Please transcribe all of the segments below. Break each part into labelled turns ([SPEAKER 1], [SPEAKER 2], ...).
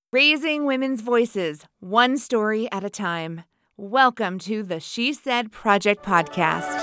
[SPEAKER 1] Raising women's voices, one story at a time. Welcome to the She Said Project podcast.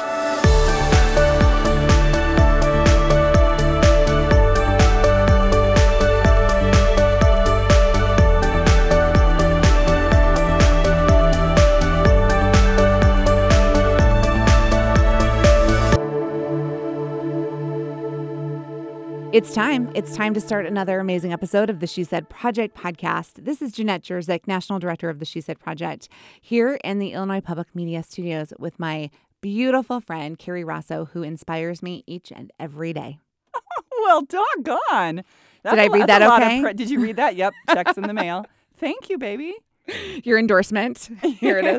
[SPEAKER 1] It's time. It's time to start another amazing episode of the She Said Project podcast. This is Jeanette Jerzyk, National Director of the She Said Project, here in the Illinois Public Media Studios with my beautiful friend, Carrie Rosso, who inspires me each and every day.
[SPEAKER 2] Well, doggone.
[SPEAKER 1] Did I read that okay?
[SPEAKER 2] Did you read that? Yep. Check's in the mail. Thank you, baby.
[SPEAKER 1] Your endorsement. Here it is.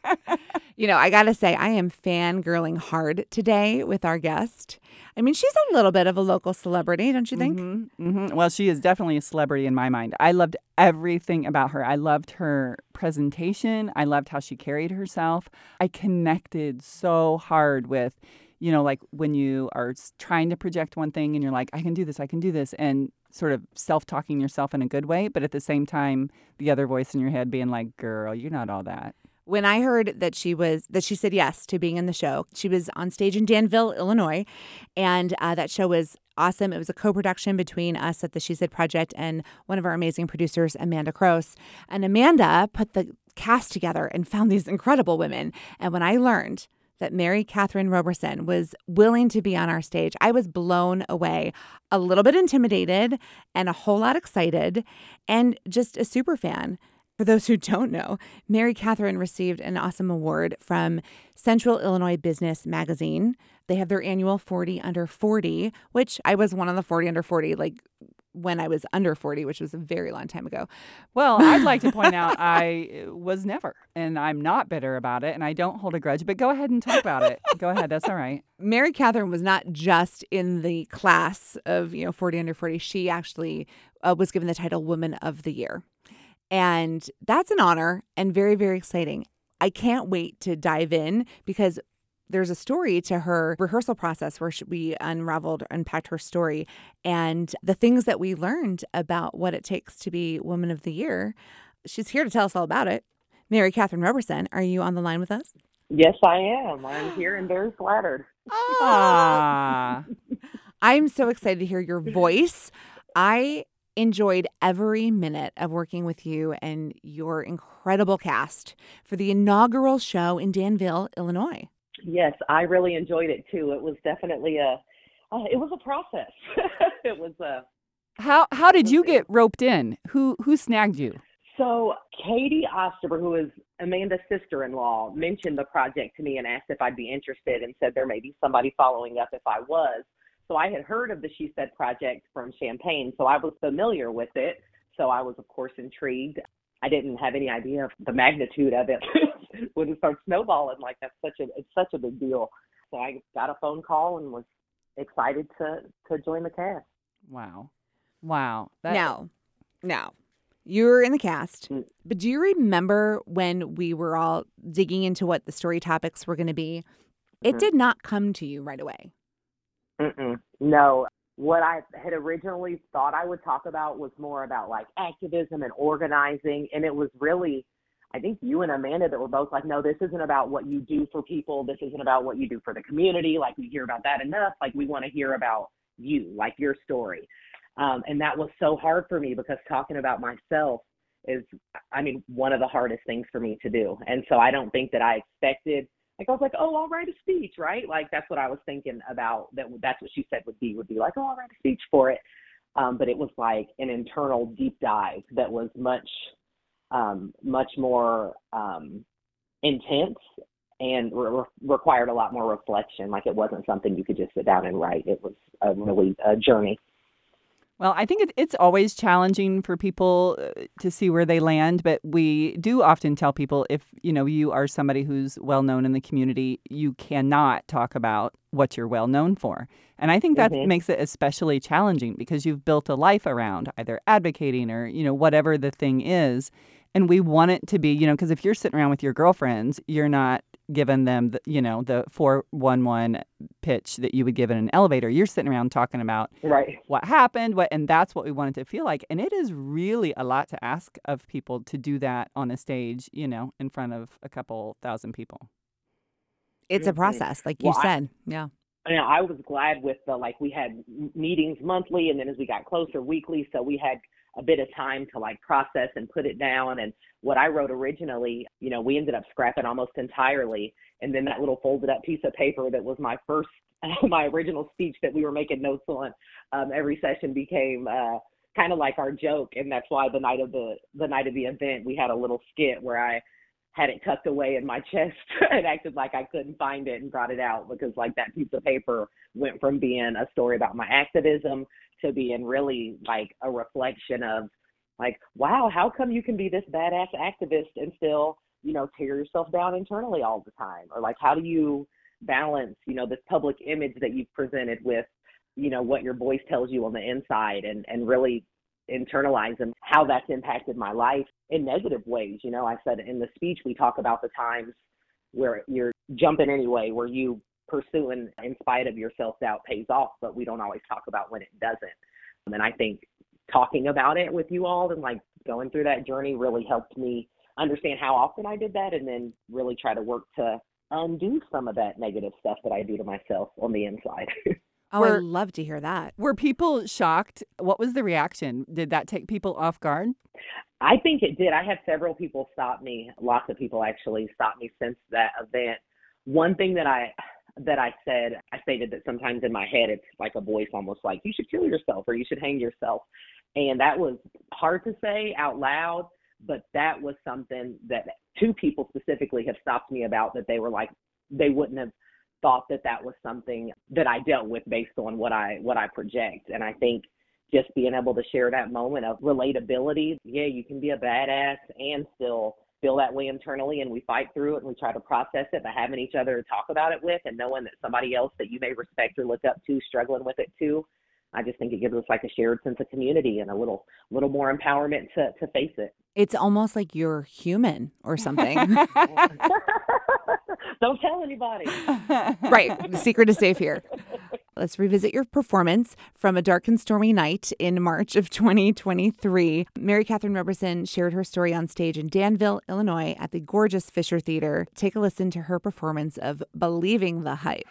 [SPEAKER 1] You know, I got to say, I am fangirling hard today with our guest. I mean, she's a little bit of a local celebrity, don't you think?
[SPEAKER 2] Mm-hmm, mm-hmm. Well, she is definitely a celebrity in my mind. I loved everything about her. I loved her presentation. I loved how she carried herself. I connected so hard with, you know, like when you are trying to project one thing and you're like, I can do this, and sort of self-talking yourself in a good way, but at the same time, the other voice in your head being like, girl, you're not all that.
[SPEAKER 1] When I heard that she said yes to being in the show, she was on stage in Danville, Illinois, and that show was awesome. It was a co-production between us at the She Said Project and one of our amazing producers, Amanda Kroos. And Amanda put the cast together and found these incredible women. And when I learned that Mary Catherine Roberson was willing to be on our stage, I was blown away, a little bit intimidated and a whole lot excited, and just a super fan. For those who don't know, Mary Catherine received an awesome award from Central Illinois Business Magazine. They have their annual 40 Under 40, which I was one of the 40 Under 40, like when I was under 40, which was a very long time ago.
[SPEAKER 2] Well, I'd like to point out I was never, and I'm not bitter about it, and I don't hold a grudge, but go ahead and talk about it. Go ahead. That's all right.
[SPEAKER 1] Mary Catherine was not just in the class of, 40 Under 40. She actually was given the title Woman of the Year. And that's an honor and very, very exciting. I can't wait to dive in because there's a story to her rehearsal process where we unpacked her story and the things that we learned about what it takes to be Woman of the Year. She's here to tell us all about it. Mary Catherine Roberson, are you on the line with us?
[SPEAKER 3] Yes, I am. I'm here and very flattered.
[SPEAKER 2] Ah.
[SPEAKER 1] I'm so excited to hear your voice. I enjoyed every minute of working with you and your incredible cast for the inaugural show in Danville, Illinois.
[SPEAKER 3] Yes, I really enjoyed it too. It was definitely it was a process. It was
[SPEAKER 2] How did you get roped in? Who snagged you?
[SPEAKER 3] So Katie Osterber, who is Amanda's sister-in-law, mentioned the project to me and asked if I'd be interested and said there may be somebody following up if I was. So I had heard of the She Said Project from Champaign, so I was familiar with it. So I was, of course, intrigued. I didn't have any idea of the magnitude of it when it starts snowballing. Like it's such a big deal. So I got a phone call and was excited to join the cast.
[SPEAKER 2] Wow.
[SPEAKER 1] Now, you were in the cast, but do you remember when we were all digging into what the story topics were going to be? It did not come to you right away.
[SPEAKER 3] No. What I had originally thought I would talk about was more about like activism and organizing. And it was really, I think you and Amanda that were both like, no, this isn't about what you do for people. This isn't about what you do for the community. Like we hear about that enough. Like we want to hear about you, like your story. And that was so hard for me because talking about myself is, one of the hardest things for me to do. And so I don't think that I expected. Like I was like, oh, I'll write a speech, right? Like that's what I was thinking about. That's what she said would be like, oh, I'll write a speech for it. But it was like an internal deep dive that was much more intense and required a lot more reflection. Like it wasn't something you could just sit down and write. It was really a journey.
[SPEAKER 2] Well, I think it's always challenging for people to see where they land, but we do often tell people if, you are somebody who's well known in the community, you cannot talk about what you're well known for. And I think that makes it especially challenging because you've built a life around either advocating or, whatever the thing is. And we want it to be, because if you're sitting around with your girlfriends, you're not given them, the 411 pitch that you would give in an elevator. You're sitting around talking about
[SPEAKER 3] Right.
[SPEAKER 2] what happened, and that's what we wanted to feel like. And it is really a lot to ask of people to do that on a stage, in front of a couple thousand people.
[SPEAKER 1] It's a process, like you said. Yeah.
[SPEAKER 3] I was glad with we had meetings monthly, and then as we got closer, weekly. So we had a bit of time to process and put it down. And what I wrote originally, we ended up scrapping almost entirely. And then that little folded up piece of paper that was my first, my original speech that we were making notes on every session became kind of like our joke. And that's why the night of the event, we had a little skit where I had it tucked away in my chest and acted like I couldn't find it and brought it out because that piece of paper went from being a story about my activism to being really a reflection of wow, how come you can be this badass activist and still, tear yourself down internally all the time? Or how do you balance, this public image that you've presented with, what your voice tells you on the inside and really internalize and how that's impacted my life in negative ways. I said in the speech, we talk about the times where you're jumping anyway, where you pursuing in spite of your self-doubt pays off, but we don't always talk about when it doesn't. And I think talking about it with you all and going through that journey really helped me understand how often I did that and then really try to work to undo some of that negative stuff that I do to myself on the inside.
[SPEAKER 1] Oh, I'd love to hear that.
[SPEAKER 2] Were people shocked? What was the reaction? Did that take people off guard?
[SPEAKER 3] I think it did. I had several people stop me. Lots of people actually stopped me since that event. One thing that I said, I stated that sometimes in my head, it's like a voice almost like, you should kill yourself or you should hang yourself. And that was hard to say out loud, but that was something that two people specifically have stopped me about, that they were they wouldn't have thought that was something that I dealt with based on what I project. And I think just being able to share that moment of relatability, yeah, you can be a badass and still feel that way internally, and we fight through it and we try to process it, but having each other to talk about it with and knowing that somebody else that you may respect or look up to struggling with it too, I just think it gives us a shared sense of community and a little more empowerment to face it.
[SPEAKER 1] It's almost like you're human or something.
[SPEAKER 3] Don't tell anybody.
[SPEAKER 1] Right. The secret is safe here. Let's revisit your performance from A Dark and Stormy Night in March of 2023. Mary Catherine Roberson shared her story on stage in Danville, Illinois at the gorgeous Fisher Theater. Take a listen to her performance of Believing the Hype.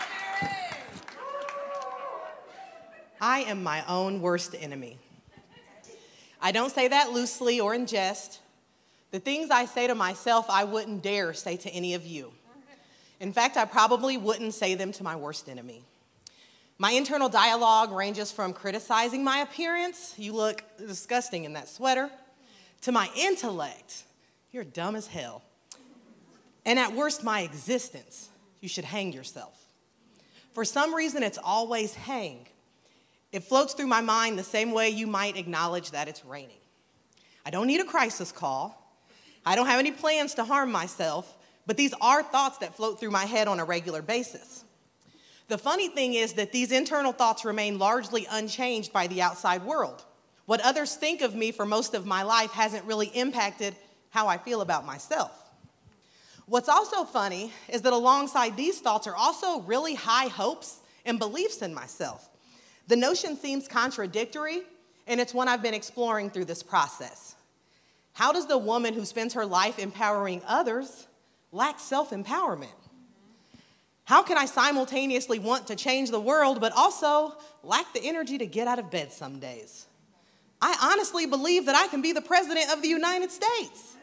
[SPEAKER 4] I am my own worst enemy. I don't say that loosely or in jest. The things I say to myself, I wouldn't dare say to any of you. In fact, I probably wouldn't say them to my worst enemy. My internal dialogue ranges from criticizing my appearance, you look disgusting in that sweater, to my intellect, you're dumb as hell. And at worst, my existence, you should hang yourself. For some reason, it's always hang. It floats through my mind the same way you might acknowledge that it's raining. I don't need a crisis call. I don't have any plans to harm myself, but these are thoughts that float through my head on a regular basis. The funny thing is that these internal thoughts remain largely unchanged by the outside world. What others think of me for most of my life hasn't really impacted how I feel about myself. What's also funny is that alongside these thoughts are also really high hopes and beliefs in myself. The notion seems contradictory, and it's one I've been exploring through this process. How does the woman who spends her life empowering others lack self-empowerment? How can I simultaneously want to change the world, but also lack the energy to get out of bed some days? I honestly believe that I can be the president of the United States.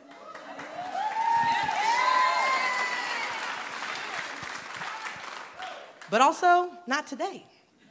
[SPEAKER 4] But also, not today.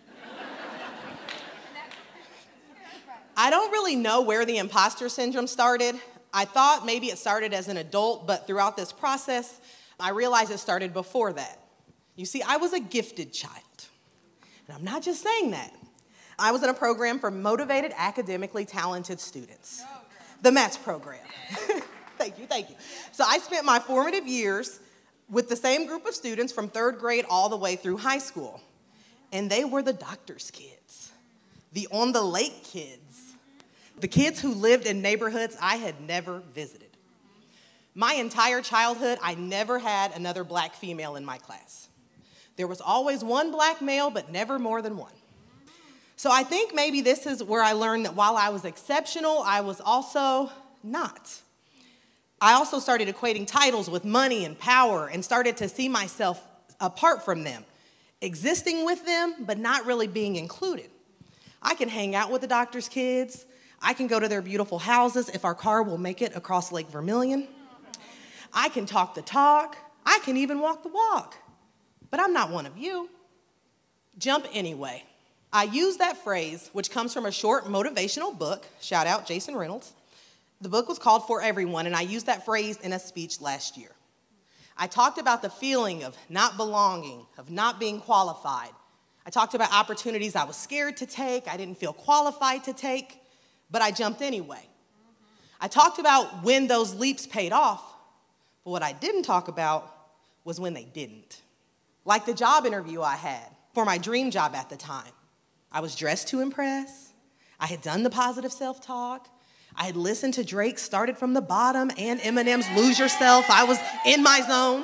[SPEAKER 4] I don't really know where the imposter syndrome started. I thought maybe it started as an adult, but throughout this process, I realized it started before that. You see, I was a gifted child. And I'm not just saying that. I was in a program for motivated, academically talented students. The MATS program. Thank you. So I spent my formative years with the same group of students from third grade all the way through high school. And they were the doctor's kids, the on-the-lake kids, the kids who lived in neighborhoods I had never visited. My entire childhood, I never had another black female in my class. There was always one black male, but never more than one. So I think maybe this is where I learned that while I was exceptional, I was also not. I also started equating titles with money and power and started to see myself apart from them, existing with them, but not really being included. I can hang out with the doctor's kids. I can go to their beautiful houses if our car will make it across Lake Vermilion. I can talk the talk. I can even walk the walk. But I'm not one of you. Jump anyway. I use that phrase, which comes from a short motivational book. Shout out Jason Reynolds. The book was called For Everyone, and I used that phrase in a speech last year. I talked about the feeling of not belonging, of not being qualified. I talked about opportunities I was scared to take, I didn't feel qualified to take, but I jumped anyway. I talked about when those leaps paid off, but what I didn't talk about was when they didn't. Like the job interview I had for my dream job at the time. I was dressed to impress. I had done the positive self-talk. I had listened to Drake's Started from the Bottom and Eminem's Lose Yourself. I was in my zone.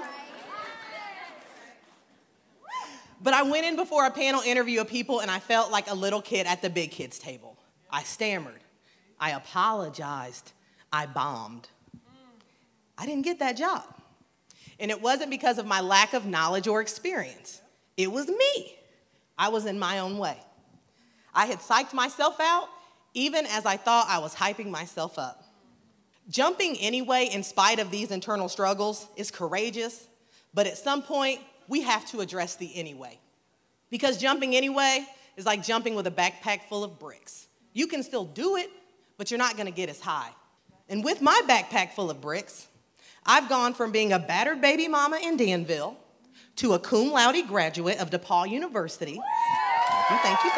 [SPEAKER 4] But I went in before a panel interview of people and I felt like a little kid at the big kids table. I stammered. I apologized. I bombed. I didn't get that job. And it wasn't because of my lack of knowledge or experience. It was me. I was in my own way. I had psyched myself out even as I thought I was hyping myself up. Jumping anyway in spite of these internal struggles is courageous, but at some point, we have to address the anyway. Because jumping anyway is like jumping with a backpack full of bricks. You can still do it, but you're not gonna get as high. And with my backpack full of bricks, I've gone from being a battered baby mama in Danville to a cum laude graduate of DePaul University. Thank you.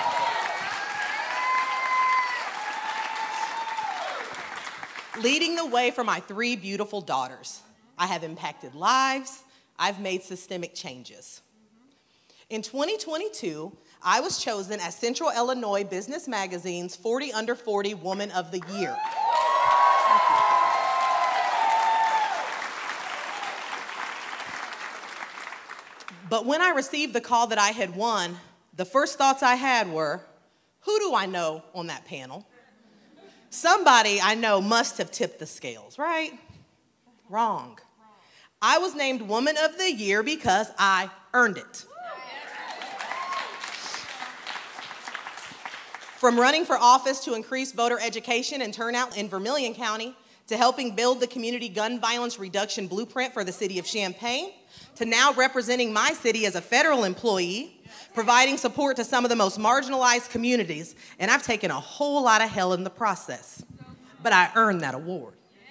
[SPEAKER 4] Leading the way for my 3 beautiful daughters. I have impacted lives. I've made systemic changes. In 2022, I was chosen as Central Illinois Business Magazine's 40 Under 40 Woman of the Year. But when I received the call that I had won, the first thoughts I had were, who do I know on that panel? Somebody I know must have tipped the scales, right? Wrong. I was named Woman of the Year because I earned it. From running for office to increase voter education and turnout in Vermilion County, to helping build the community gun violence reduction blueprint for the city of Champaign, to now representing my city as a federal employee, providing support to some of the most marginalized communities, and I've taken a whole lot of hell in the process. But I earned that award.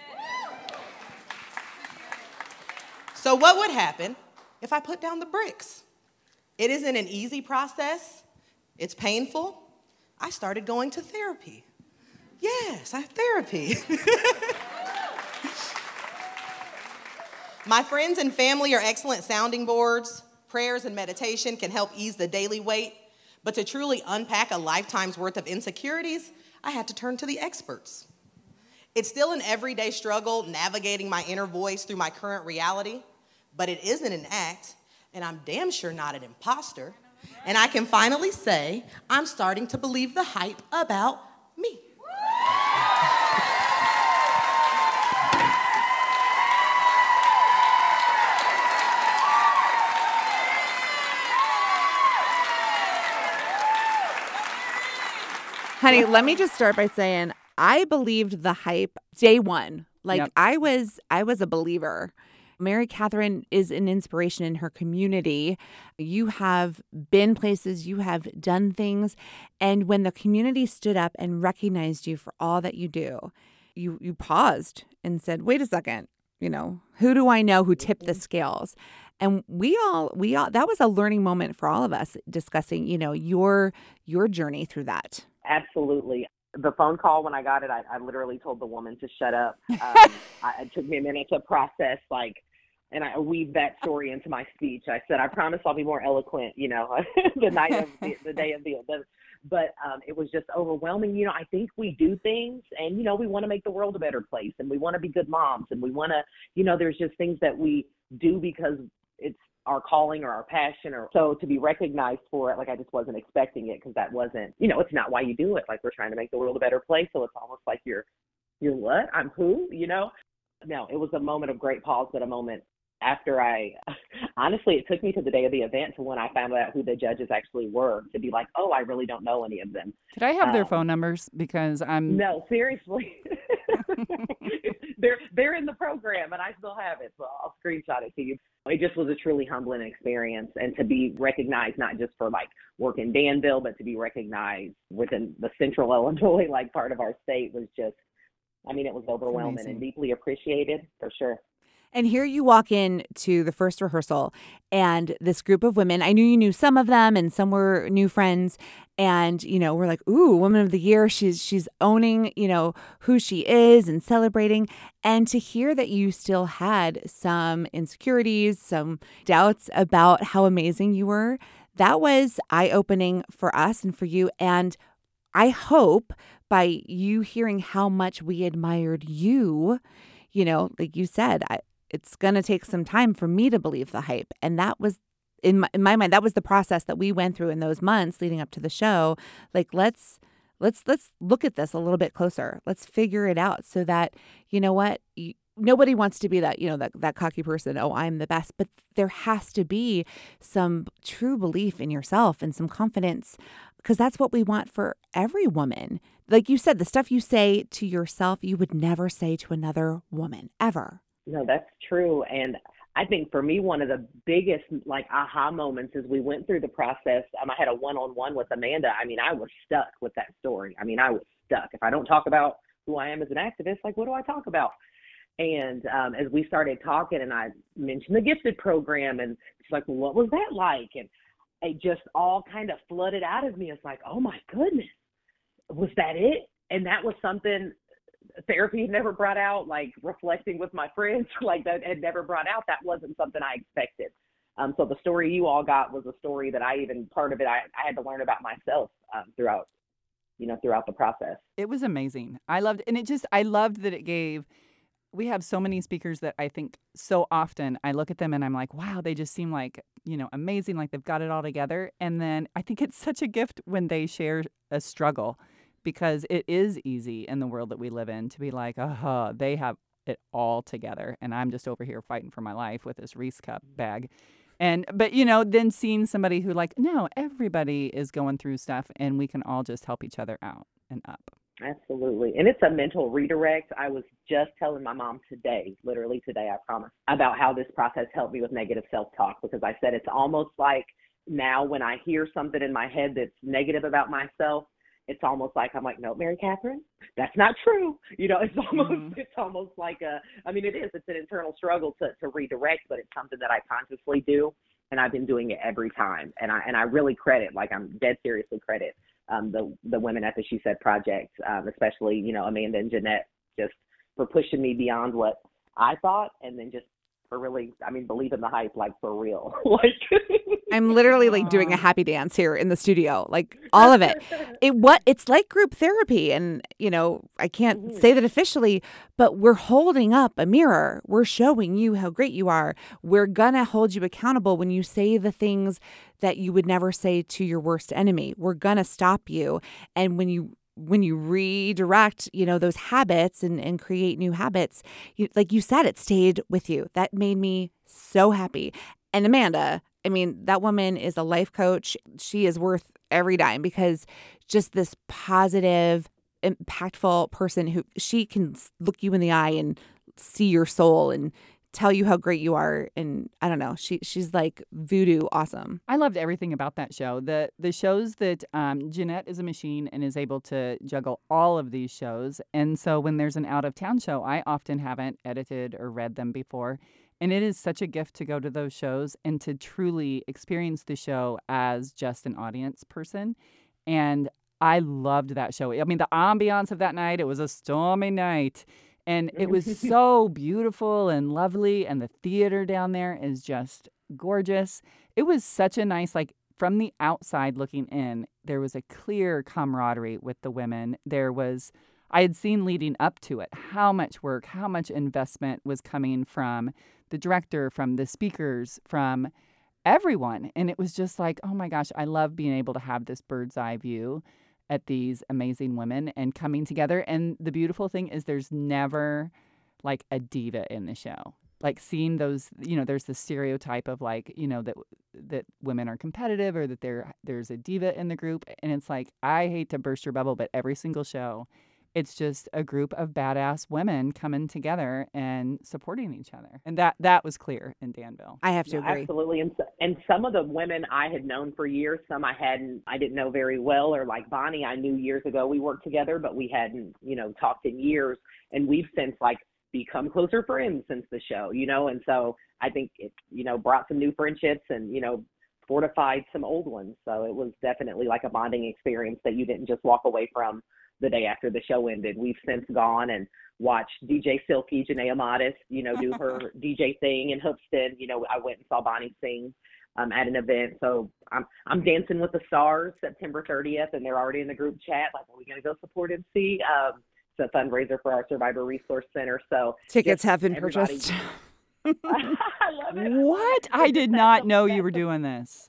[SPEAKER 4] So what would happen if I put down the bricks? It isn't an easy process. It's painful. I started going to therapy. Yes, I have therapy. My friends and family are excellent sounding boards. Prayers and meditation can help ease the daily weight. But to truly unpack a lifetime's worth of insecurities, I had to turn to the experts. It's still an everyday struggle navigating my inner voice through my current reality, but it isn't an act, and I'm damn sure not an imposter. And I can finally say I'm starting to believe the hype about me.
[SPEAKER 1] Honey, let me just start by saying I believed the hype day one. Like
[SPEAKER 2] Yep.
[SPEAKER 1] I was a believer. Mary Catherine is an inspiration in her community. You have been places, you have done things. And when the community stood up and recognized you for all that you do, you paused and said, wait a second, who do I know who tipped the scales? And we all, that was a learning moment for all of us discussing, your journey through that.
[SPEAKER 3] Absolutely. The phone call, when I got it, I literally told the woman to shut up. It took me a minute to process, And I weaved that story into my speech. I said, I promise I'll be more eloquent, the night of the day of the event. But it was just overwhelming. I think we do things and, we want to make the world a better place and we want to be good moms and we want to, there's just things that we do because it's our calling or our passion, or so to be recognized for it. Like, I just wasn't expecting it, because that wasn't, it's not why you do it. Like, we're trying to make the world a better place. So it's almost like you're what? I'm who? No, it was a moment of great pause, but a moment after honestly, it took me to the day of the event to when I found out who the judges actually were, to be like, oh, I really don't know any of them.
[SPEAKER 2] Could I have their phone numbers? Because I'm...
[SPEAKER 3] No, seriously. They're in the program and I still have it, so I'll screenshot it to you. It just was a truly humbling experience, and to be recognized not just for like work in Danville, but to be recognized within the central Illinois, like part of our state, was just, it was overwhelming and deeply appreciated, for sure.
[SPEAKER 1] And here you walk in to the first rehearsal, and this group of women, I knew you knew some of them and some were new friends. And, we're like, ooh, Woman of the Year. She's owning, who she is and celebrating. And to hear that you still had some insecurities, some doubts about how amazing you were, that was eye-opening for us and for you. And I hope by you hearing how much we admired you, like you said, it's going to take some time for me to believe the hype. And that was, in my mind, that was the process that we went through in those months leading up to the show. Like, let's look at this a little bit closer. Let's figure it out so that, nobody wants to be that, that cocky person. Oh, I'm the best. But there has to be some true belief in yourself and some confidence, because that's what we want for every woman. Like you said, the stuff you say to yourself, you would never say to another woman, ever.
[SPEAKER 3] No, that's true. And I think for me, one of the biggest aha moments as we went through the process, I had a one-on-one with Amanda. I was stuck with that story. I was stuck. If I don't talk about who I am as an activist, what do I talk about? And as we started talking, and I mentioned the Gifted program, and she's like, well, what was that like? And it just all kind of flooded out of me. It's like, oh my goodness, was that it? And that was something therapy had never brought out, reflecting with my friends, that had never brought out. That wasn't something I expected. So the story you all got was a story that part of it, I had to learn about myself throughout the process.
[SPEAKER 2] It was amazing. I loved that it gave, we have so many speakers that I think so often I look at them and I'm like, wow, they just seem like, amazing, like they've got it all together. And then I think it's such a gift when they share a struggle, because it is easy in the world that we live in to be like, they have it all together. And I'm just over here fighting for my life with this Reese cup bag. But then seeing somebody who no, everybody is going through stuff and we can all just help each other out and up.
[SPEAKER 3] Absolutely. And it's a mental redirect. I was just telling my mom today, literally today, I promise, about how this process helped me with negative self-talk, because I said it's almost like now when I hear something in my head that's negative about myself, it's almost like I'm like, no, Mary Catherine, that's not true. It's almost like it's an internal struggle to redirect, but it's something that I consciously do. And I've been doing it every time. And I really credit, I'm dead seriously credit the women at the She Said Project, especially, Amanda and Jeanette, just for pushing me beyond what I thought, and then just for really, believing the hype, for real.
[SPEAKER 1] I'm literally doing a happy dance here in the studio, all of it. It's like group therapy. And, I can't say that officially, but we're holding up a mirror. We're showing you how great you are. We're going to hold you accountable when you say the things that you would never say to your worst enemy. We're going to stop you. And when you redirect, those habits and create new habits, like you said, it stayed with you. That made me so happy. And Amanda, that woman is a life coach. She is worth every dime, because just this positive, impactful person who she can look you in the eye and see your soul and tell you how great you are. And I don't know, she's like voodoo awesome.
[SPEAKER 2] I loved everything about that show. The shows that Jeanette is a machine and is able to juggle all of these shows. And so when there's an out-of-town show, I often haven't edited or read them before. And it is such a gift to go to those shows and to truly experience the show as just an audience person. And I loved that show. The ambiance of that night, it was a stormy night. And it was so beautiful and lovely. And the theater down there is just gorgeous. It was such a nice, like, from the outside looking in, there was a clear camaraderie with the women. I had seen leading up to it, how much work, how much investment was coming from the director, from the speakers, from everyone. And it was just like, oh my gosh, I love being able to have this bird's eye view at these amazing women and coming together. And the beautiful thing is there's never like a diva in the show. Like seeing those, there's the stereotype of like, that women are competitive or that there's a diva in the group. And it's like, I hate to burst your bubble, but every single show, it's just a group of badass women coming together and supporting each other. And that was clear in Danville.
[SPEAKER 1] I have to agree.
[SPEAKER 3] Absolutely. And some of the women I had known for years, some I didn't know very well, or like Bonnie, I knew years ago we worked together, but we hadn't, talked in years. And we've since like become closer friends since the show, and so I think it, brought some new friendships and, fortified some old ones. So it was definitely like a bonding experience that you didn't just walk away from the day after the show ended. We've since gone and watched DJ Silky, Janae Amatis, do her DJ thing in Hoopston. I went and saw Bonnie sing at an event. So I'm Dancing with the Stars September 30th, and they're already in the group chat. Like, are we going to go support MC? It's a fundraiser for our Survivor Resource Center. So
[SPEAKER 1] tickets have been purchased.
[SPEAKER 3] I love it.
[SPEAKER 2] What? I did not know you were doing this.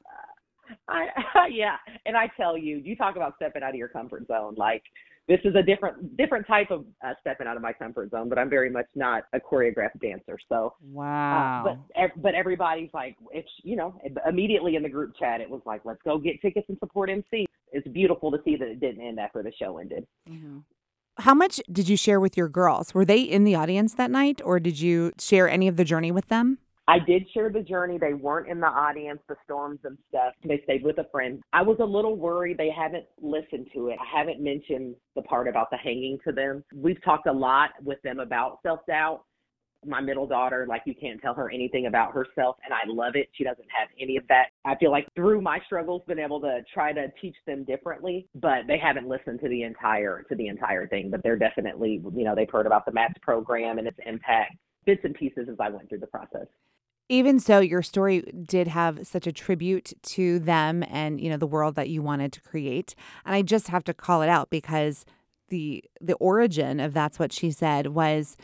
[SPEAKER 3] Yeah. And I tell you, you talk about stepping out of your comfort zone. Like, this is a different type of stepping out of my comfort zone, but I'm very much not a choreographed dancer. So,
[SPEAKER 2] wow.
[SPEAKER 3] But everybody's like, it's, immediately in the group chat, it was like, let's go get tickets and support MC. It's beautiful to see that it didn't end after the show ended.
[SPEAKER 1] Mm-hmm. How much did you share with your girls? Were they in the audience that night, or did you share any of the journey with them?
[SPEAKER 3] I did share the journey. They weren't in the audience, the storms and stuff. They stayed with a friend. I was a little worried they haven't listened to it. I haven't mentioned the part about the hanging to them. We've talked a lot with them about self-doubt. My middle daughter, like, you can't tell her anything about herself, and I love it. She doesn't have any of that. I feel like through my struggles, been able to try to teach them differently, but they haven't listened to the entire thing. But they're definitely, they've heard about the MAPS program and its impact, bits and pieces as I went through the process.
[SPEAKER 1] Even so, your story did have such a tribute to them and, the world that you wanted to create. And I just have to call it out because the origin of That's What She Said was,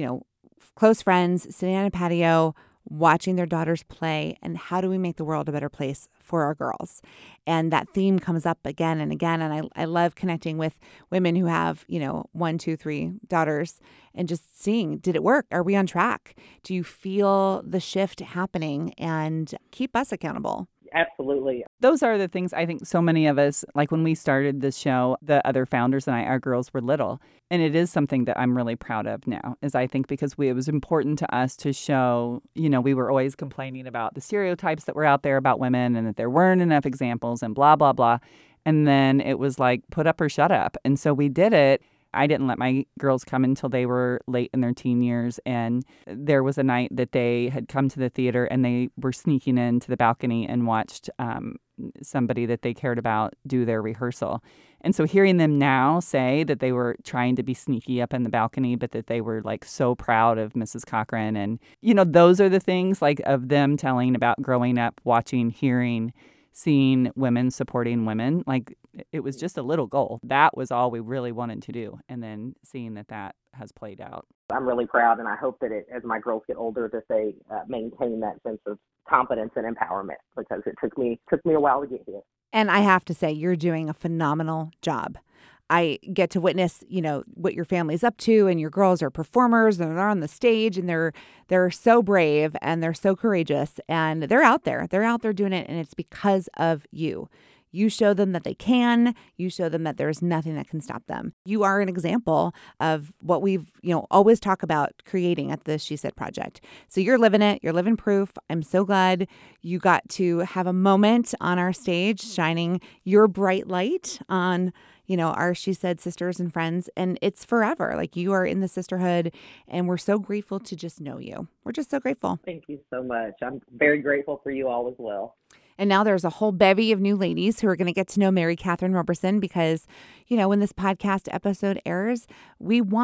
[SPEAKER 1] close friends sitting on a patio, watching their daughters play, and how do we make the world a better place for our girls? And that theme comes up again and again. And I love connecting with women who have, 1, 2, 3 daughters and just seeing, did it work? Are we on track? Do you feel the shift happening? And keep us accountable.
[SPEAKER 3] Absolutely.
[SPEAKER 2] Those are the things I think so many of us, like when we started this show, the other founders and our girls were little. And it is something that I'm really proud of now, is I think because it was important to us to show, we were always complaining about the stereotypes that were out there about women and that there weren't enough examples and blah, blah, blah. And then it was like, put up or shut up. And so we did it. I didn't let my girls come until they were late in their teen years. And there was a night that they had come to the theater and they were sneaking into the balcony and watched somebody that they cared about do their rehearsal. And so hearing them now say that they were trying to be sneaky up in the balcony, but that they were like so proud of Mrs. Cochran. And, those are the things like of them telling about growing up, watching, hearing, seeing women supporting women. Like, it was just a little goal. That was all we really wanted to do. And then seeing that has played out.
[SPEAKER 3] I'm really proud, and I hope that as my girls get older, that they maintain that sense of confidence and empowerment, because it took me a while to get here.
[SPEAKER 1] And I have to say, you're doing a phenomenal job. I get to witness, what your family's up to, and your girls are performers and they're on the stage and they're so brave and they're so courageous and they're out there doing it. And it's because of you. You show them that they can. You show them that there's nothing that can stop them. You are an example of what we've, always talk about creating at the She Said Project. So you're living it. You're living proof. I'm so glad you got to have a moment on our stage, shining your bright light on, our She Said sisters and friends. And it's forever. Like, you are in the sisterhood, and we're so grateful to just know you. We're just so grateful.
[SPEAKER 3] Thank you so much. I'm very grateful for you all as well.
[SPEAKER 1] And now there's a whole bevy of new ladies who are going to get to know Mary Catherine Roberson because, when this podcast episode airs, we want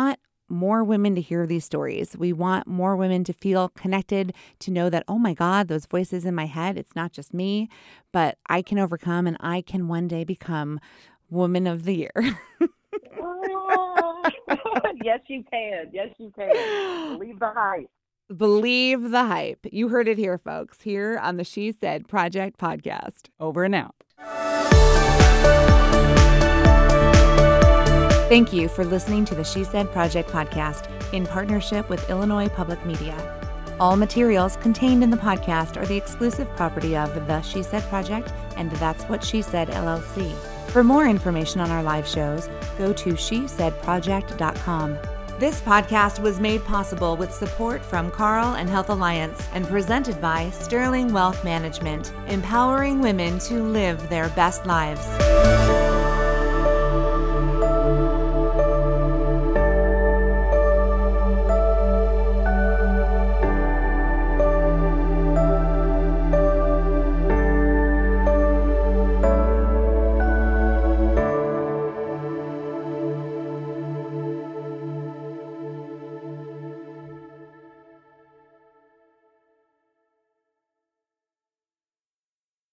[SPEAKER 1] more women to hear these stories. We want more women to feel connected, to know that, oh my God, those voices in my head, it's not just me, but I can overcome and I can one day become Woman of the Year.
[SPEAKER 3] Yes, you can. Yes, you can. Believe the hype.
[SPEAKER 1] Believe the hype. You heard it here, folks, here on the She Said Project podcast.
[SPEAKER 2] Over and out.
[SPEAKER 1] Thank you for listening to the She Said Project podcast in partnership with Illinois Public Media. All materials contained in the podcast are the exclusive property of the She Said Project and That's What She Said, LLC. For more information on our live shows, go to shesaidproject.com. This podcast was made possible with support from Carl and Health Alliance and presented by Sterling Wealth Management, empowering women to live their best lives.